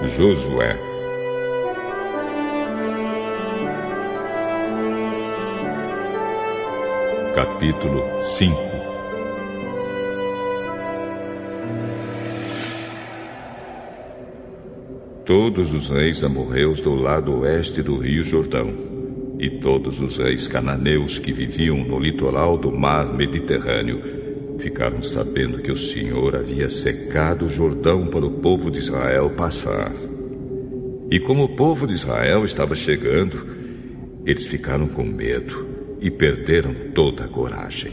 Josué. Capítulo 5. Todos os reis amorreus do lado oeste do rio Jordão e todos os reis cananeus que viviam no litoral do mar Mediterrâneo ficaram sabendo que o Senhor havia secado o Jordão para o povo de Israel passar. E como o povo de Israel estava chegando, eles ficaram com medo e perderam toda a coragem.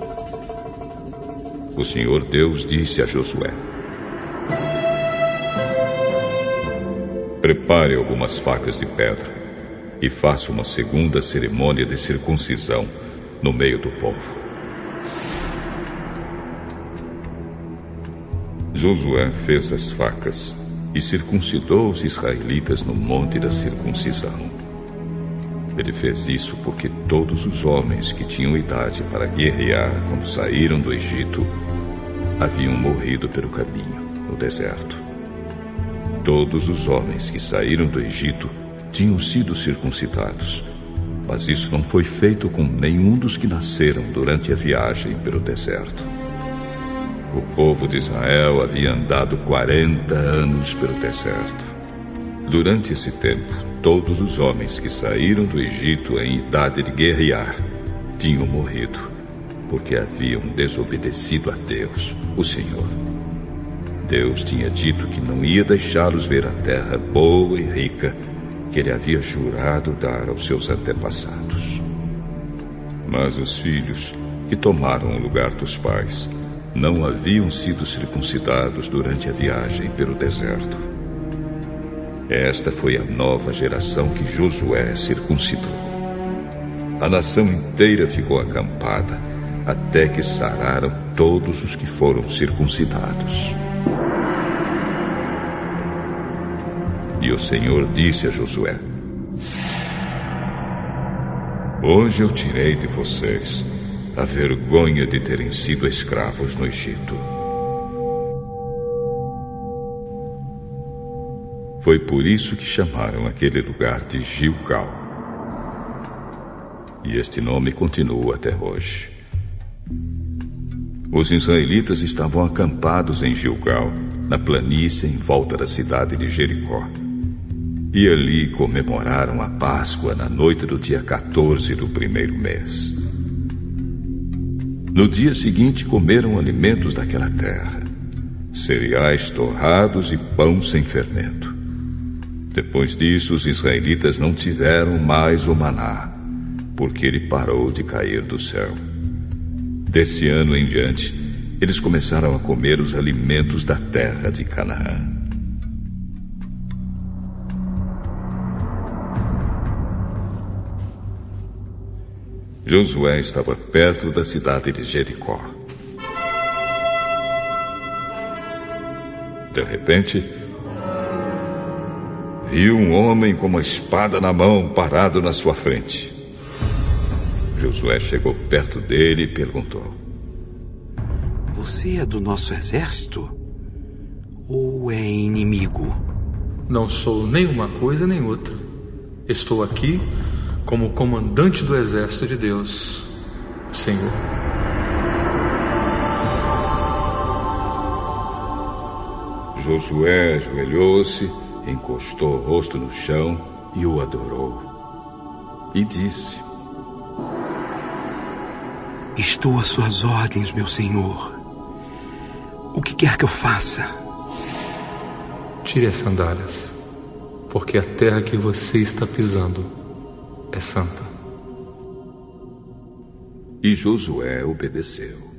O Senhor Deus disse a Josué: prepare algumas facas de pedra e faça uma segunda cerimônia de circuncisão no meio do povo. Josué fez as facas e circuncidou os israelitas no monte da circuncisão. Ele fez isso porque todos os homens que tinham idade para guerrear quando saíram do Egito haviam morrido pelo caminho, no deserto. Todos os homens que saíram do Egito tinham sido circuncidados, mas isso não foi feito com nenhum dos que nasceram durante a viagem pelo deserto. O povo de Israel havia andado 40 anos pelo deserto. Durante esse tempo, todos os homens que saíram do Egito em idade de guerrear tinham morrido, porque haviam desobedecido a Deus, o Senhor. Deus tinha dito que não ia deixá-los ver a terra boa e rica que ele havia jurado dar aos seus antepassados. Mas os filhos que tomaram o lugar dos pais não haviam sido circuncidados durante a viagem pelo deserto. Esta foi a nova geração que Josué circuncidou. A nação inteira ficou acampada até que sararam todos os que foram circuncidados. E o Senhor disse a Josué: hoje eu tirei de vocês a vergonha de terem sido escravos no Egito. Foi por isso que chamaram aquele lugar de Gilgal. E este nome continua até hoje. Os israelitas estavam acampados em Gilgal, na planície em volta da cidade de Jericó. E ali comemoraram a Páscoa na noite do dia 14 do primeiro mês. No dia seguinte comeram alimentos daquela terra, cereais torrados e pão sem fermento. Depois disso, os israelitas não tiveram mais o maná, porque ele parou de cair do céu. Desse ano em diante, eles começaram a comer os alimentos da terra de Canaã. Josué estava perto da cidade de Jericó. De repente, viu um homem com uma espada na mão parado na sua frente. Josué chegou perto dele e perguntou: você é do nosso exército? Ou é inimigo? Não sou nem uma coisa nem outra. Estou aqui como comandante do exército de Deus, Senhor. Josué ajoelhou-se, encostou o rosto no chão e o adorou. E disse: estou às suas ordens, meu Senhor. O que quer que eu faça? Tire as sandálias, porque a terra que você está pisando é santa. E Josué obedeceu.